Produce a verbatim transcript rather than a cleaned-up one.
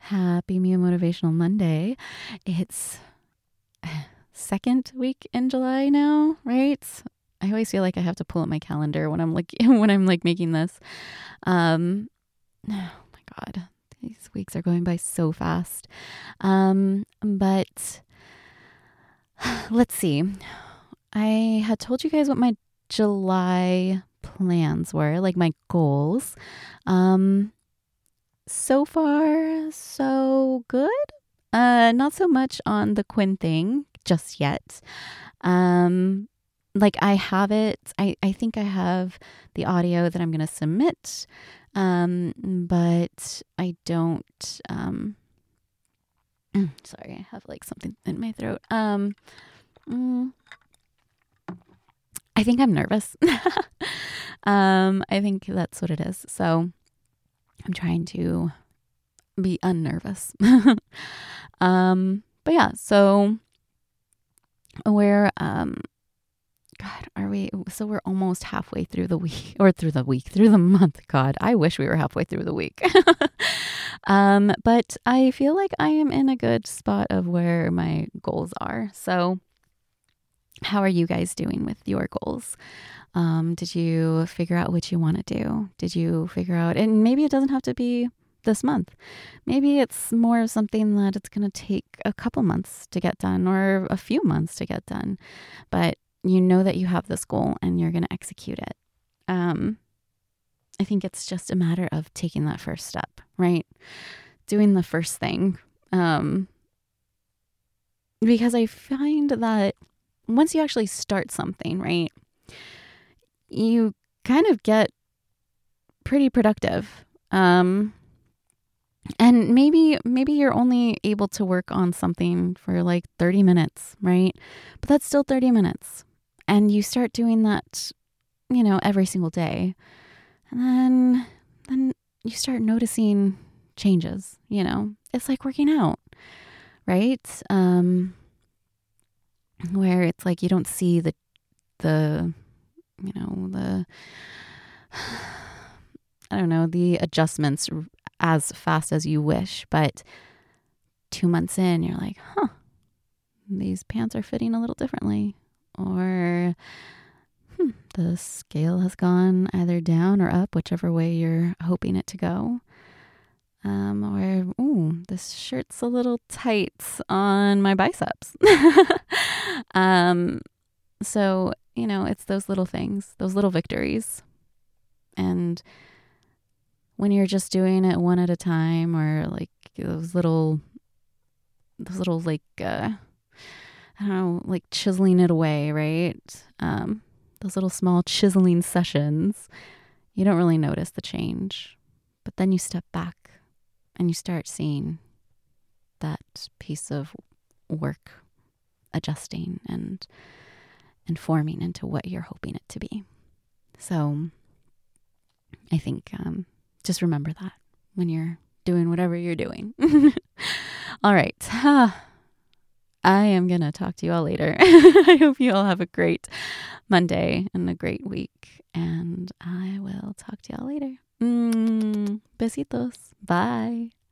Happy Mia Motivational Monday. It's second week in July now, right? I always feel like I have to pull up my calendar when I'm like when I'm like making this. Um, oh my God, these weeks are going by so fast. Um, but let's see. I had told you guys what my July plans were, like my goals. Um, so far, so good. Uh, not so much on the Quinn thing just yet. Um, like I have it. I, I think I have the audio that I'm going to submit. Um, but I don't, um, sorry, I have like something in my throat. Um, mm, I think I'm nervous. um, I think that's what it is. So I'm trying to be unnervous. um, but yeah, so we're, um, God, are we, so we're almost halfway through the week or through the week, through the month. God, I wish we were halfway through the week. um, but I feel like I am in a good spot of where my goals are. So how are you guys doing with your goals? Um, did you figure out what you want to do? Did you figure out, and maybe it doesn't have to be this month. Maybe it's more of something that it's going to take a couple months to get done or a few months to get done. But you know that you have this goal and you're going to execute it. Um, I think it's just a matter of taking that first step, right? Doing the first thing. Um, because I find that once you actually start something, right, you kind of get pretty productive. Um, and maybe, maybe you're only able to work on something for like thirty minutes, right? But that's still thirty minutes. And you start doing that, you know, every single day. And then, then you start noticing changes, you know, it's like working out, right? Um, where it's like, you don't see the, the, you know, the, I don't know, the adjustments as fast as you wish. But two months in, you're like, huh, these pants are fitting a little differently. Or hmm, the scale has gone either down or up, whichever way you're hoping it to go. Um, or, ooh, this shirt's a little tight on my biceps. um, so, you know, it's those little things, those little victories. And when you're just doing it one at a time, or like those little, those little like, uh, I don't know, like chiseling it away, right? Um, those little small chiseling sessions, you don't really notice the change. But then you step back and you start seeing that piece of work adjusting and and forming into what you're hoping it to be. So I think um, just remember that when you're doing whatever you're doing. All right. I am going to talk to you all later. I hope you all have a great Monday and a great week. And I will talk to you all later. Mm, besitos. Bye.